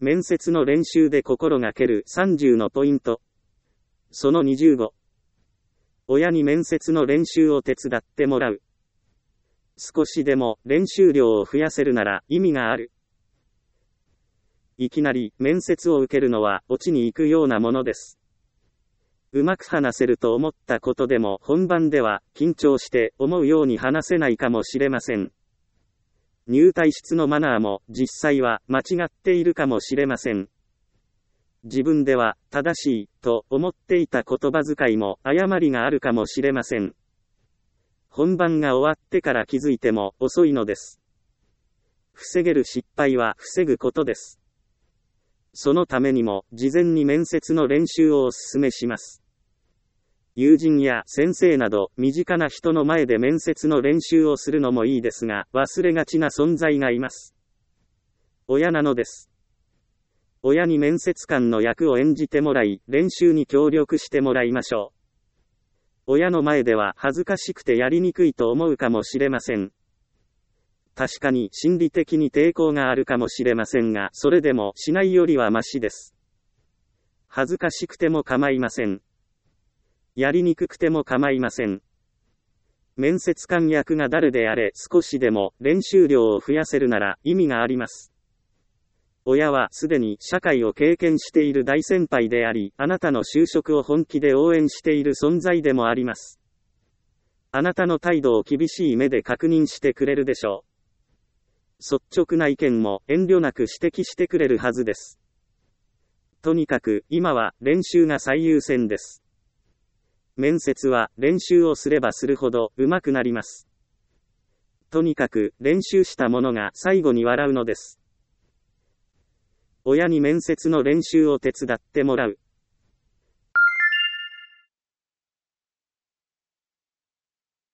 面接の練習で心がける30のポイント。その25。親に面接の練習を手伝ってもらう。少しでも練習量を増やせるなら意味がある。いきなり面接を受けるのは落ちに行くようなものです。うまく話せると思ったことでも本番では緊張して思うように話せないかもしれません。入退室のマナーも実際は間違っているかもしれません。自分では正しいと思っていた言葉遣いも誤りがあるかもしれません。本番が終わってから気づいても遅いのです。防げる失敗は防ぐことです。そのためにも事前に面接の練習をお勧めします。友人や先生など身近な人の前で面接の練習をするのもいいですが、忘れがちな存在がいます。親なのです。親に面接官の役を演じてもらい、練習に協力してもらいましょう。親の前では恥ずかしくてやりにくいと思うかもしれません。確かに心理的に抵抗があるかもしれませんが、それでもしないよりはマシです。恥ずかしくても構いません。やりにくくても構いません。面接官役が誰であれ少しでも練習量を増やせるなら意味があります。親はすでに社会を経験している大先輩であり、あなたの就職を本気で応援している存在でもあります。あなたの態度を厳しい目で確認してくれるでしょう。率直な意見も遠慮なく指摘してくれるはずです。とにかく今は練習が最優先です。面接は練習をすればするほど上手くなります。とにかく練習したものが最後に笑うのです。親に面接の練習を手伝ってもらう。